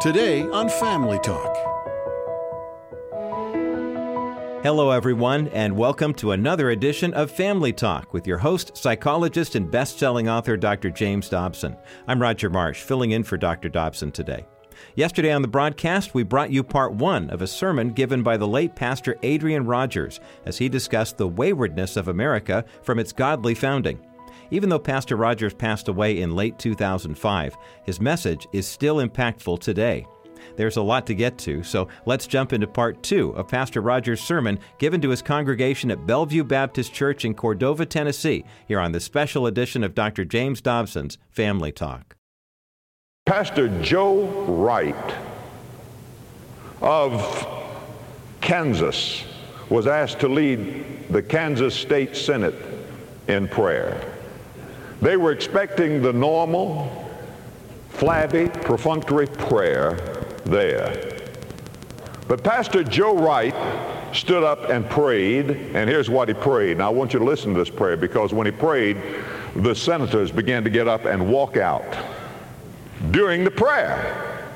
Today on Family Talk. Hello, everyone, and welcome to another edition of Family Talk with your host, psychologist and best-selling author, Dr. James Dobson. I'm Roger Marsh, filling in for Dr. Dobson today. Yesterday on the broadcast, we brought you part one of a sermon given by the late Pastor Adrian Rogers as he discussed the waywardness of America from its godly founding. Even though Pastor Rogers passed away in late 2005, his message is still impactful today. There's a lot to get to, so let's jump into part two of Pastor Rogers' sermon given to his congregation at Bellevue Baptist Church in Cordova, Tennessee, here on the special edition of Dr. James Dobson's Family Talk. Pastor Joe Wright of Kansas was asked to lead the Kansas State Senate in prayer. They were expecting the normal, flabby, perfunctory prayer there. But Pastor Joe Wright stood up and prayed, and here's what he prayed. Now I want you to listen to this prayer, because when he prayed, the senators began to get up and walk out during the prayer.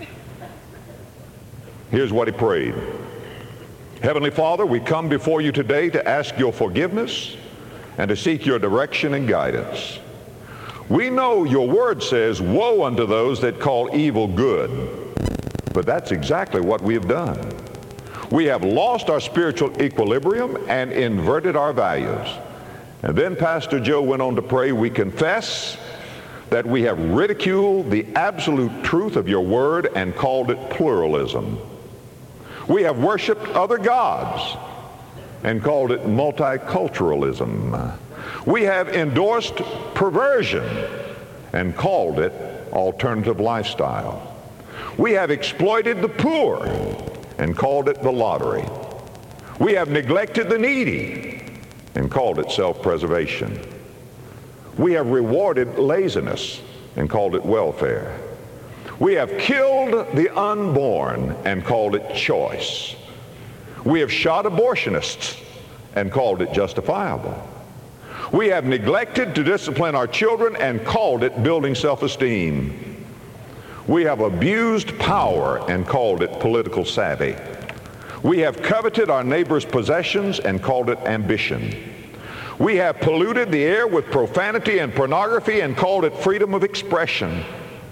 Here's what he prayed. Heavenly Father, we come before you today to ask your forgiveness and to seek your direction and guidance. We know your word says, woe unto those that call evil good. But that's exactly what we have done. We have lost our spiritual equilibrium and inverted our values. And then Pastor Joe went on to pray, we confess that we have ridiculed the absolute truth of your word and called it pluralism. We have worshiped other gods and called it multiculturalism. We have endorsed perversion and called it alternative lifestyle. We have exploited the poor and called it the lottery. We have neglected the needy and called it self-preservation. We have rewarded laziness and called it welfare. We have killed the unborn and called it choice. We have shot abortionists and called it justifiable. We have neglected to discipline our children and called it building self-esteem. We have abused power and called it political savvy. We have coveted our neighbor's possessions and called it ambition. We have polluted the air with profanity and pornography and called it freedom of expression.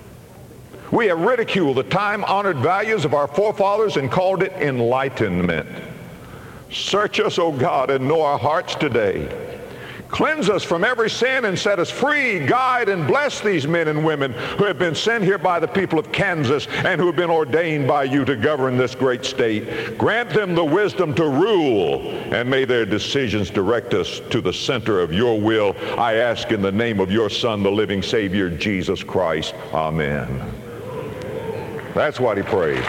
We have ridiculed the time-honored values of our forefathers and called it enlightenment. Search us, O God, and know our hearts today. Cleanse us from every sin and set us free. Guide and bless these men and women who have been sent here by the people of Kansas and who have been ordained by you to govern this great state. Grant them the wisdom to rule, and may their decisions direct us to the center of your will. I ask in the name of your Son, the living Savior, Jesus Christ. Amen. That's what he prayed.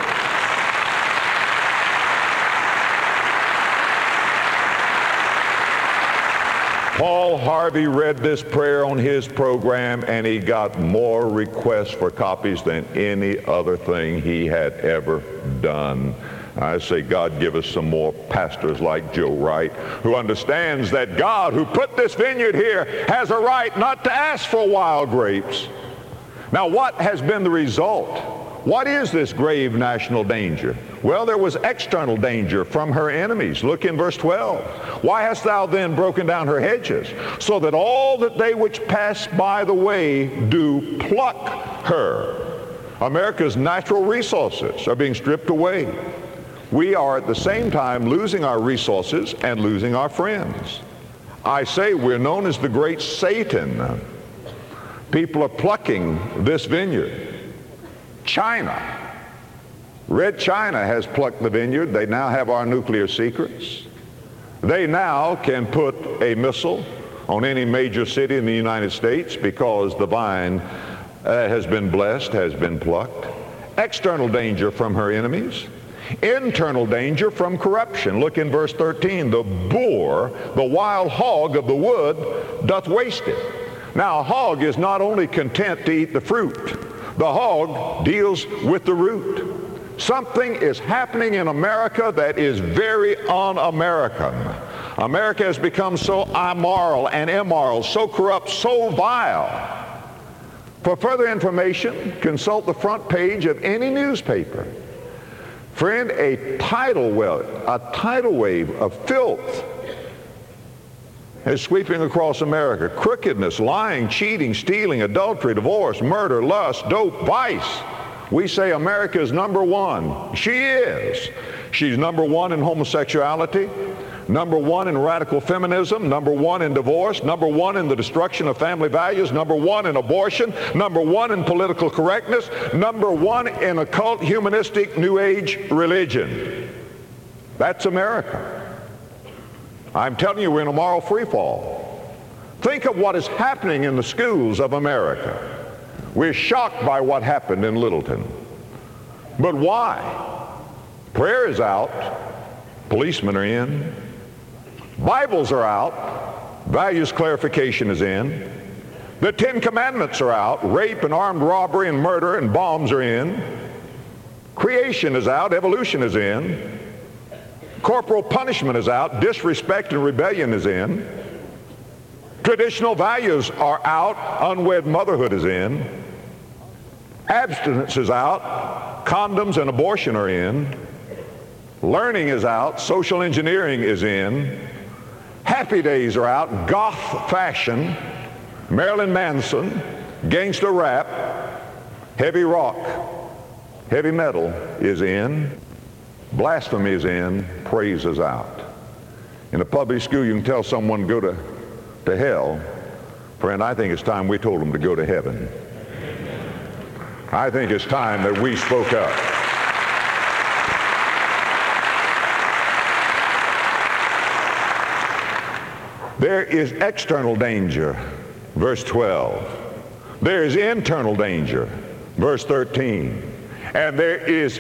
Paul Harvey read this prayer on his program, and he got more requests for copies than any other thing he had ever done. I say, God, give us some more pastors like Joe Wright, who understands that God, who put this vineyard here, has a right not to ask for wild grapes. Now, what has been the result? What is this grave national danger? Well, there was external danger from her enemies. Look in verse 12. Why hast thou then broken down her hedges, so that all that they which pass by the way do pluck her? America's natural resources are being stripped away. We are at the same time losing our resources and losing our friends. I say we're known as the great Satan. People are plucking this vineyard. China. Red China has plucked the vineyard. They now have our nuclear secrets. They now can put a missile on any major city in the United States because the vine has been blessed, has been plucked. External danger from her enemies. Internal danger from corruption. Look in verse 13. The boar, the wild hog of the wood, doth waste it. Now, a hog is not only content to eat the fruit. The hog deals with the root. Something is happening in America that is very un-American. America has become so immoral and immoral, so corrupt, so vile, For further information, consult the front page of any newspaper. Friend, a tidal wave of filth is sweeping across America. Crookedness, lying, cheating, stealing, adultery, divorce, murder, lust, dope, vice. We say America is number one. She is. She's number one in homosexuality, number one in radical feminism, number one in divorce, number one in the destruction of family values, number one in abortion, number one in political correctness, number one in occult, humanistic, New Age religion. That's America. I'm telling you, we're in a moral free fall. Think of what is happening in the schools of America. We're shocked by what happened in Littleton. But why? Prayer is out. Policemen are in. Bibles are out. Values clarification is in. The 10 Commandments are out. Rape and armed robbery and murder and bombs are in. Creation is out. Evolution is in. Corporal punishment is out. Disrespect and rebellion is in. Traditional values are out. Unwed motherhood is in. Abstinence is out. Condoms and abortion are in. Learning is out. Social engineering is in. Happy days are out. Goth fashion, Marilyn Manson, gangster rap, heavy rock, heavy metal is in. Blasphemy is in. Praise is out. In a public school, you can tell someone go to hell. Friend, I think it's time we told them to go to heaven. I think it's time that we spoke up. There is external danger, verse 12. There is internal danger, verse 13. And there is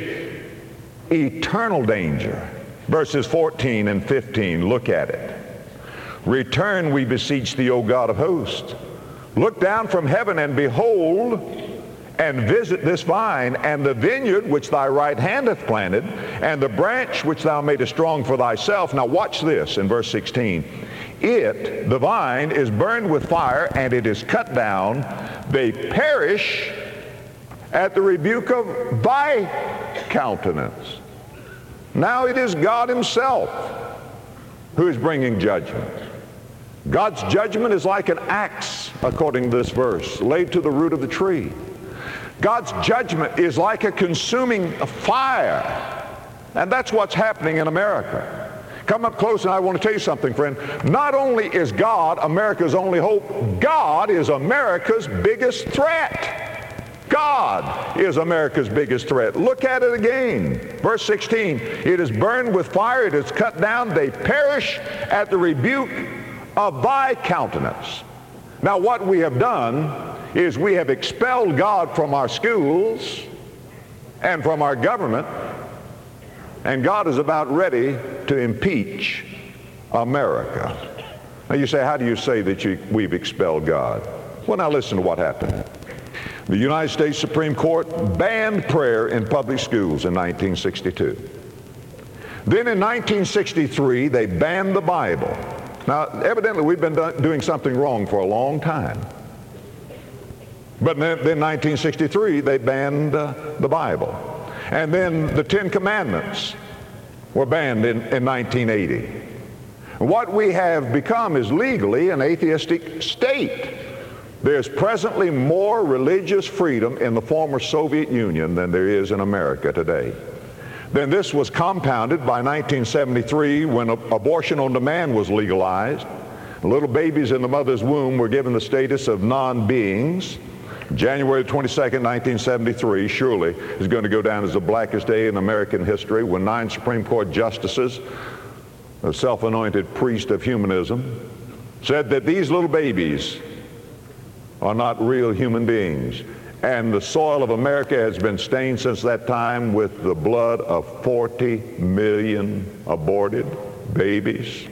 eternal danger, verses 14 and 15. Look at it. Return, we beseech thee, O God of hosts. Look down from heaven and behold, and visit this vine, and the vineyard which thy right hand hath planted, and the branch which thou madest strong for thyself. Now watch this in verse 16. It, the vine, is burned with fire, and it is cut down. They perish at the rebuke of thy countenance. Now it is God himself who is bringing judgment. God's judgment is like an axe, according to this verse, laid to the root of the tree. God's judgment is like a consuming fire. And that's what's happening in America. Come up close and I want to tell you something, friend. Not only is God America's only hope, God is America's biggest threat. God is America's biggest threat. Look at it again. Verse 16, it is burned with fire, it is cut down, they perish at the rebuke of thy countenance. Now what we have done is we have expelled God from our schools and from our government, and God is about ready to impeach America. Now you say, how do you say that we've expelled God? Well, now listen to what happened. The United States Supreme Court banned prayer in public schools in 1962. Then in 1963, they banned the Bible. Now, evidently, we've been doing something wrong for a long time. But then in 1963, they banned the Bible. And then the 10 Commandments were banned in 1980. What we have become is legally an atheistic state. There's presently more religious freedom in the former Soviet Union than there is in America today. Then this was compounded by 1973 when abortion on demand was legalized. Little babies in the mother's womb were given the status of non-beings. January 22nd, 1973, surely is going to go down as the blackest day in American history when 9 Supreme Court justices, a self-anointed priest of humanism, said that these little babies are not real human beings. And the soil of America has been stained since that time with the blood of 40 million aborted babies.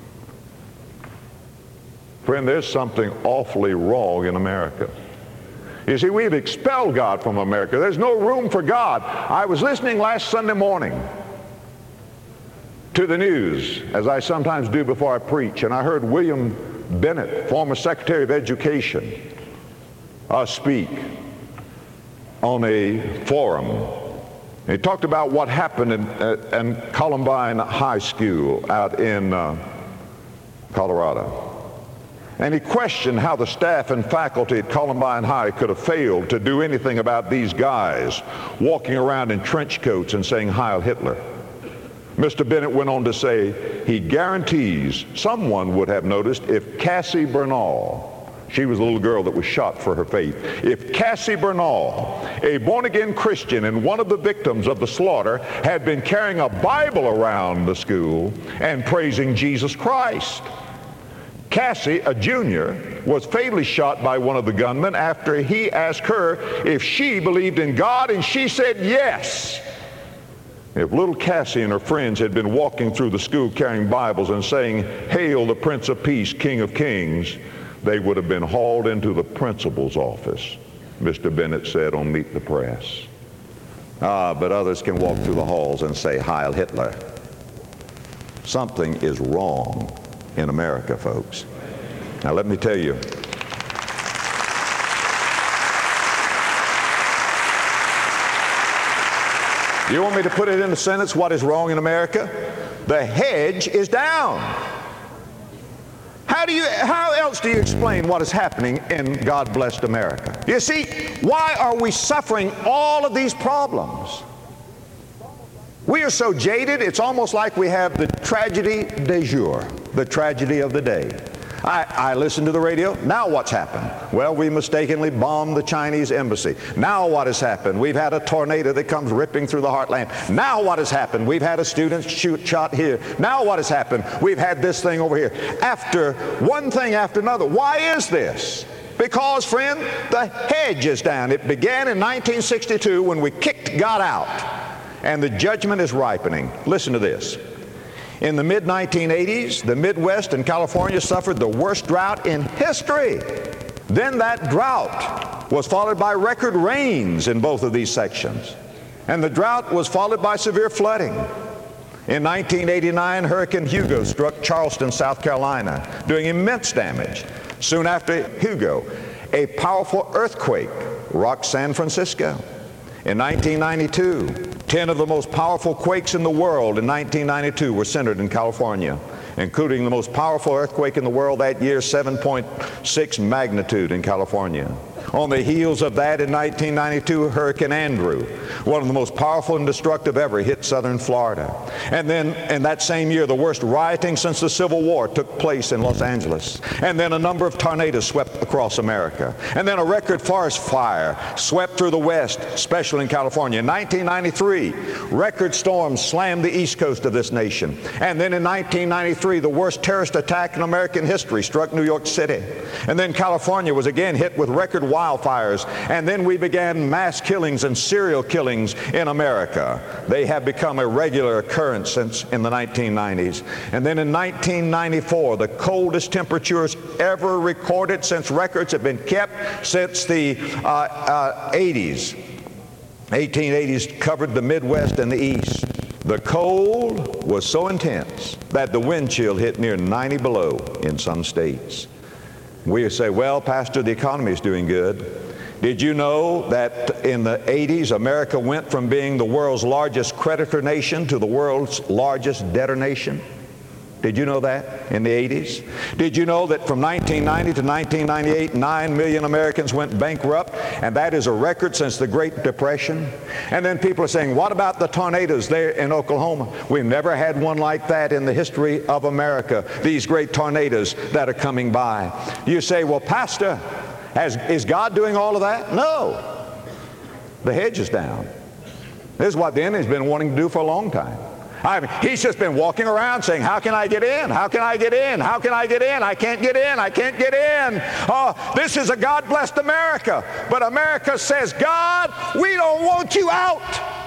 Friend, there's something awfully wrong in America. You see, we've expelled God from America. There's no room for God. I was listening last Sunday morning to the news, as I sometimes do before I preach, and I heard William Bennett, former Secretary of Education, speak on a forum. He talked about what happened in Columbine High School out in Colorado. And he questioned how the staff and faculty at Columbine High could have failed to do anything about these guys walking around in trench coats and saying Heil Hitler. Mr. Bennett went on to say he guarantees someone would have noticed if Cassie Bernal, she was a little girl that was shot for her faith, if Cassie Bernal, a born-again Christian and one of the victims of the slaughter, had been carrying a Bible around the school and praising Jesus Christ. Cassie, a junior, was fatally shot by one of the gunmen after he asked her if she believed in God, and she said yes. If little Cassie and her friends had been walking through the school carrying Bibles and saying, "Hail the Prince of Peace, King of Kings," they would have been hauled into the principal's office, Mr. Bennett said on Meet the Press. But others can walk through the halls and say, Heil Hitler. Something is wrong in America, folks. Now let me tell you, you want me to put it in a sentence, what is wrong in America? The hedge is down. How else do you explain what is happening in God-blessed America? You see, why are we suffering all of these problems? We are so jaded, it's almost like we have the tragedy du jour, the tragedy of the day. I listen to the radio. Now what's happened? Well, we mistakenly bombed the Chinese embassy. Now what has happened? We've had a tornado that comes ripping through the heartland. Now what has happened? We've had a student shot here. Now what has happened? We've had this thing over here. After one thing after another. Why is this? Because, friend, the hedge is down. It began in 1962 when we kicked God out. And the judgment is ripening. Listen to this. In the mid-1980s, the Midwest and California suffered the worst drought in history. Then that drought was followed by record rains in both of these sections. And the drought was followed by severe flooding. In 1989, Hurricane Hugo struck Charleston, South Carolina, doing immense damage. Soon after Hugo, a powerful earthquake rocked San Francisco. In 1992, 10 of the most powerful quakes in the world in 1992 were centered in California, including the most powerful earthquake in the world that year, 7.6 magnitude in California. On the heels of that, in 1992, Hurricane Andrew, one of the most powerful and destructive ever, hit southern Florida. And then in that same year, the worst rioting since the Civil War took place in Los Angeles. And then a number of tornadoes swept across America. And then a record forest fire swept through the West, especially in California. In 1993, record storms slammed the east coast of this nation. And then in 1993, the worst terrorist attack in American history struck New York City. And then California was again hit with record wildfires, and then we began mass killings and serial killings in America. They have become a regular occurrence since in the 1990s. And then in 1994, the coldest temperatures ever recorded since records have been kept since the 80s. 1880s covered the Midwest and the East. The cold was so intense that the wind chill hit near 90 below in some states. We say, well, Pastor, the economy is doing good. Did you know that in the 80s, America went from being the world's largest creditor nation to the world's largest debtor nation? Did you know that in the 80s? Did you know that from 1990 to 1998, 9 million Americans went bankrupt, and that is a record since the Great Depression? And then people are saying, what about the tornadoes there in Oklahoma? We've never had one like that in the history of America, these great tornadoes that are coming by. You say, well, Pastor, is God doing all of that? No. The hedge is down. This is what the enemy's been wanting to do for a long time. He's just been walking around saying, how can I get in? How can I get in? How can I get in? I can't get in. I can't get in. Oh, this is a God-blessed America. But America says, God, we don't want you out.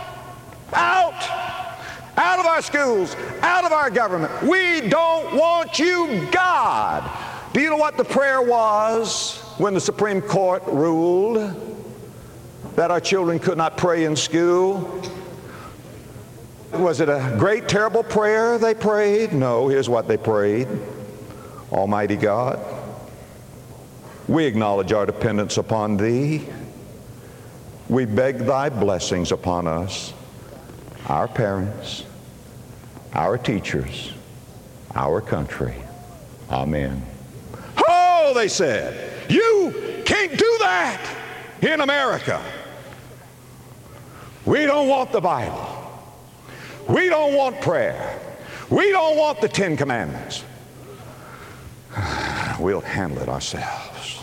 Out. Out of our schools. Out of our government. We don't want you, God. Do you know what the prayer was when the Supreme Court ruled that our children could not pray in school? Was it a great, terrible prayer they prayed? No, here's what they prayed. Almighty God, We acknowledge our dependence upon Thee. We beg Thy blessings upon us, our parents, our teachers, our country. Amen. Oh, they said, you can't do that in America. We don't want the Bible. We don't want prayer. We don't want the Ten Commandments. We'll handle it ourselves.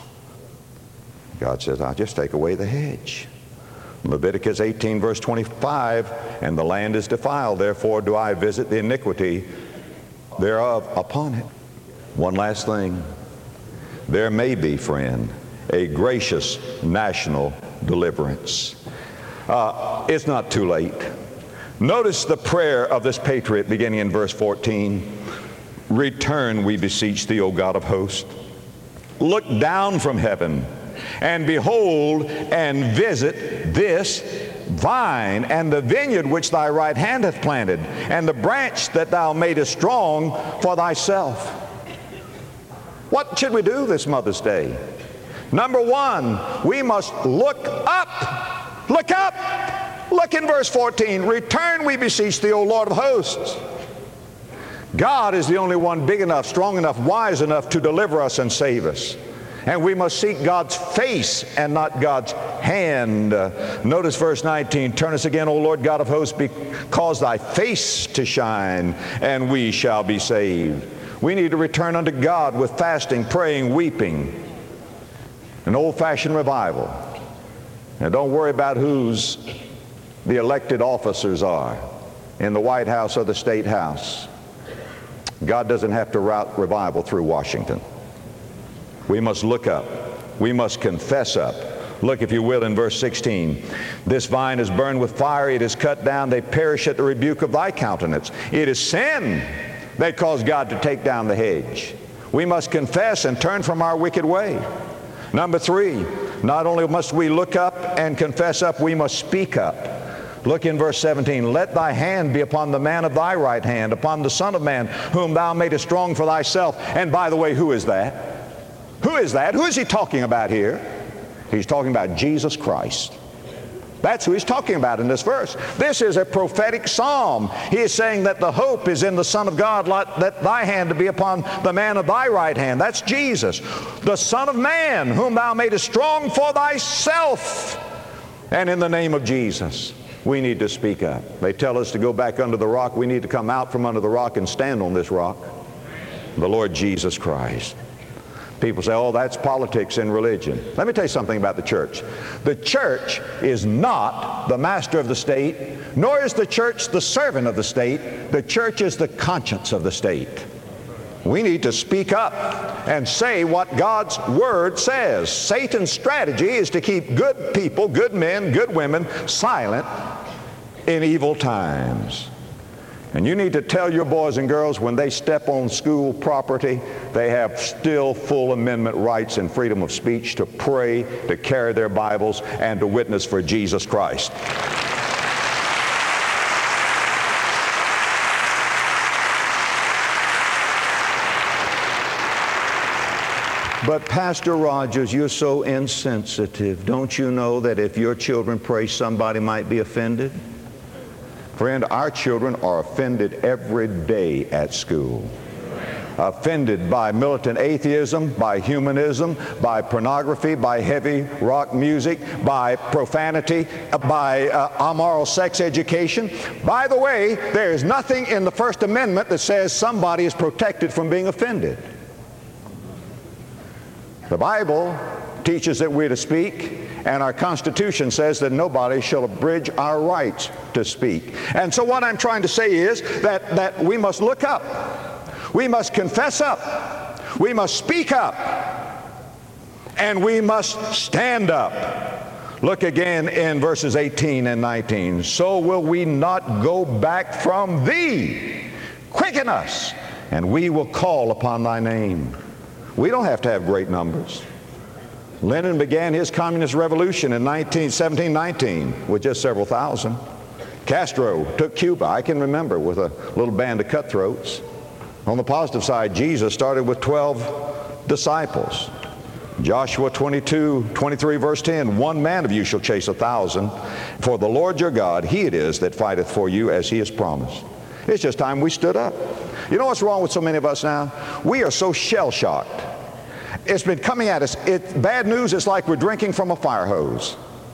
God says, I'll just take away the hedge. Leviticus 18 verse 25, and the land is defiled, therefore do I visit the iniquity thereof upon it. One last thing. There may be, friend, a gracious national deliverance. It's not too late. Notice the prayer of this patriot beginning in verse 14. Return, we beseech thee, O God of hosts. Look down from heaven and behold and visit this vine and the vineyard which thy right hand hath planted, and the branch that thou madest strong for thyself. What should we do this Mother's Day? Number one, we must look up. Look up. Look in verse 14. Return, we beseech thee, O Lord of hosts. God is the only one big enough, strong enough, wise enough to deliver us and save us. And we must seek God's face and not God's hand. Notice verse 19. Turn us again, O Lord God of hosts, cause thy face to shine, and we shall be saved. We need to return unto God with fasting, praying, weeping. An old-fashioned revival. Now don't worry about who's the elected officers are in the White House or the State House. God doesn't have to route revival through Washington. We must look up. We must confess up. Look, if you will, in verse 16. This vine is burned with fire. It is cut down. They perish at the rebuke of thy countenance. It is sin that caused God to take down the hedge. We must confess and turn from our wicked way. Number three, not only must we look up and confess up, we must speak up. Look in verse 17. Let thy hand be upon the man of thy right hand, upon the Son of Man, whom thou madest strong for thyself. And by the way, who is that? Who is that? Who is he talking about here? He's talking about Jesus Christ. That's who he's talking about in this verse. This is a prophetic psalm. He is saying that the hope is in the Son of God. Let thy hand to be upon the man of thy right hand. That's Jesus. The Son of Man, whom thou madest strong for thyself. And in the name of Jesus, we need to speak up. They tell us to go back under the rock. We need to come out from under the rock and stand on this rock. The Lord Jesus Christ. People say, oh, that's politics and religion. Let me tell you something about the church. The church is not the master of the state, nor is the church the servant of the state. The church is the conscience of the state. We need to speak up and say what God's Word says. Satan's strategy is to keep good people, good men, good women silent in evil times. And you need to tell your boys and girls when they step on school property, they have still full amendment rights and freedom of speech to pray, to carry their Bibles, and to witness for Jesus Christ. But Pastor Rogers, you're so insensitive. Don't you know that if your children pray, somebody might be offended? Friend, our children are offended every day at school. Offended by militant atheism, by humanism, by pornography, by heavy rock music, by profanity, by amoral sex education. By the way, there is nothing in the First Amendment that says somebody is protected from being offended. The Bible teaches that we're to speak, and our Constitution says that nobody shall abridge our rights to speak. And so what I'm trying to say is that we must look up. We must confess up. We must speak up. And we must stand up. Look again in verses 18 and 19. So will we not go back from thee. Quicken us, and we will call upon thy name. We don't have to have great numbers. Lenin began his communist revolution in 1719 with just several thousand. Castro took Cuba, I can remember, with a little band of cutthroats. On the positive side, Jesus started with 12 disciples. Joshua 22:23, verse 10, one man of you shall chase 1,000. For the Lord your God, he it is that fighteth for you as he has promised. It's just time we stood up. You know what's wrong with so many of us now? We are so shell-shocked. It's been coming at us. Bad news is like we're drinking from a fire hose.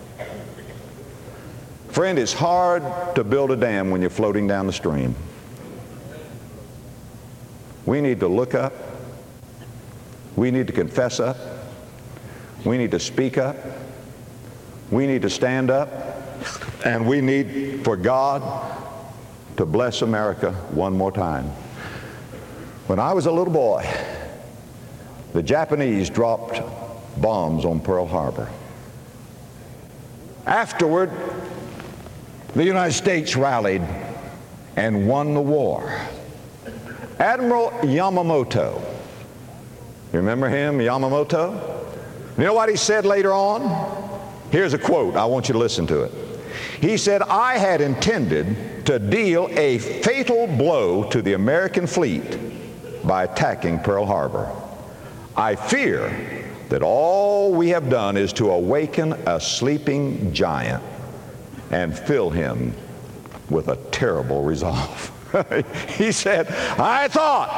Friend, it's hard to build a dam when you're floating down the stream. We need to look up. We need to confess up. We need to speak up. We need to stand up. And we need for God to bless America one more time. When I was a little boy, the Japanese dropped bombs on Pearl Harbor. Afterward, the United States rallied and won the war. Admiral Yamamoto, you remember him, Yamamoto? You know what he said later on? Here's a quote. I want you to listen to it. He said, I had intended to deal a fatal blow to the American fleet by attacking Pearl Harbor. I fear that all we have done is to awaken a sleeping giant and fill him with a terrible resolve. He said, I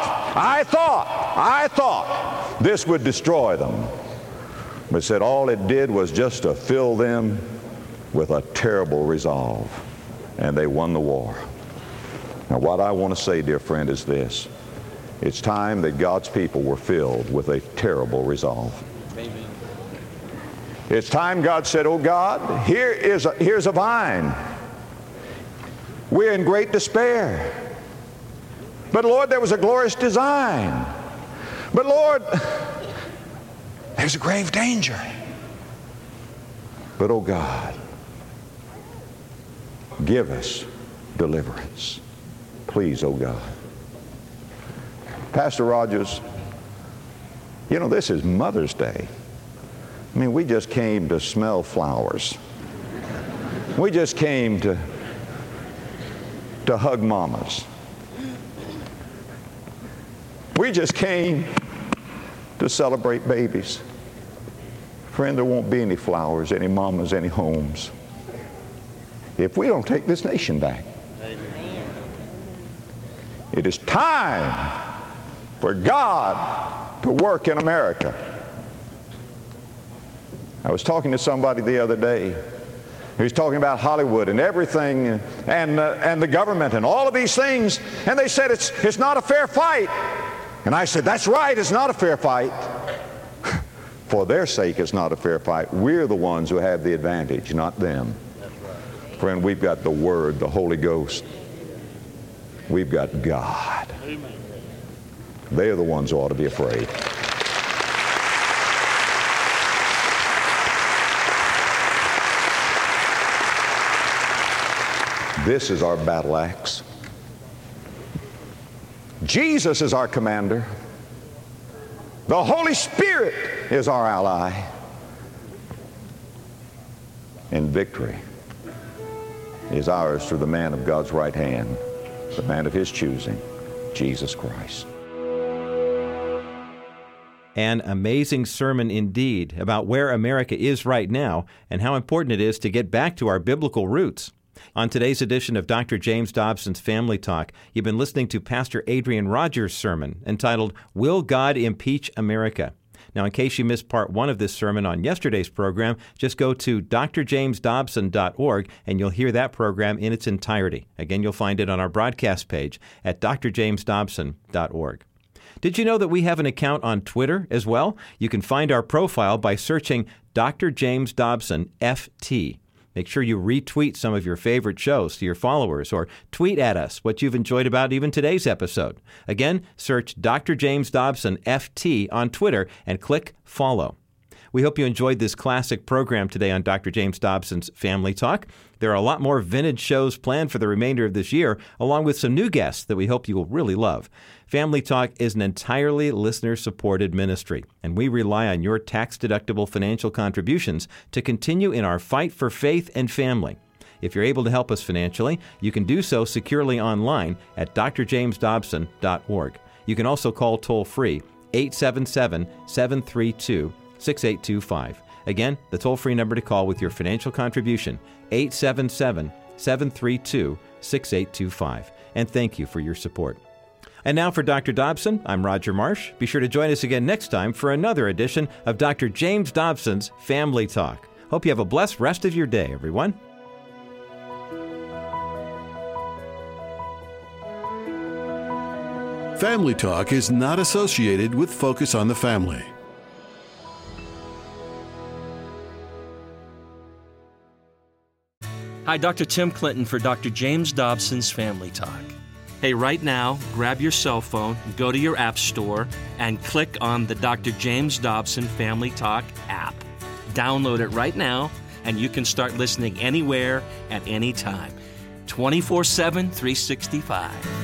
thought this would destroy them. But said all it did was just to fill them with a terrible resolve. And they won the war. Now what I want to say, dear friend, is this. It's time that God's people were filled with a terrible resolve. Amen. It's time God said, oh God, here's a vine. We're in great despair. But Lord, there was a glorious design. But Lord, there's a grave danger. But oh God, give us deliverance. Please, oh God. Pastor Rogers, you know, this is Mother's Day. I mean, we just came to smell flowers. We just came to hug mamas. We just came to celebrate babies. Friend, there won't be any flowers, any mamas, any homes if we don't take this nation back. Amen. It is time for God to work in America. I was talking to somebody the other day. He was talking about Hollywood and everything and the government and all of these things, and they said it's not a fair fight. And I said, that's right, it's not a fair fight. For their sake, it's not a fair fight. We're the ones who have the advantage, not them. That's right. Friend, we've got the Word, the Holy Ghost. We've got God. Amen. They're the ones who ought to be afraid. This is our battle axe. Jesus is our commander. The Holy Spirit is our ally. And victory is ours through the man of God's right hand, the man of his choosing, Jesus Christ. An amazing sermon indeed about where America is right now and how important it is to get back to our biblical roots. On today's edition of Dr. James Dobson's Family Talk, you've been listening to Pastor Adrian Rogers' sermon entitled, Will God Impeach America? Now, in case you missed part one of this sermon on yesterday's program, just go to drjamesdobson.org and you'll hear that program in its entirety. Again, you'll find it on our broadcast page at drjamesdobson.org. Did you know that we have an account on Twitter as well? You can find our profile by searching Dr. James Dobson FT. Make sure you retweet some of your favorite shows to your followers or tweet at us what you've enjoyed about even today's episode. Again, search Dr. James Dobson FT on Twitter and click follow. We hope you enjoyed this classic program today on Dr. James Dobson's Family Talk. There are a lot more vintage shows planned for the remainder of this year, along with some new guests that we hope you will really love. Family Talk is an entirely listener-supported ministry, and we rely on your tax-deductible financial contributions to continue in our fight for faith and family. If you're able to help us financially, you can do so securely online at drjamesdobson.org. You can also call toll-free 877-732-3733. 877-732-6825. Again, the toll-free number to call with your financial contribution, 877-732-6825. And thank you for your support. And now for Dr. Dobson, I'm Roger Marsh. Be sure to join us again next time for another edition of Dr. James Dobson's Family Talk. Hope you have a blessed rest of your day, everyone. Family Talk is not associated with Focus on the Family. Hi, Dr. Tim Clinton for Dr. James Dobson's Family Talk. Hey, right now, grab your cell phone, go to your app store, and click on the Dr. James Dobson Family Talk app. Download it right now, and you can start listening anywhere at any time. 24/7, 365.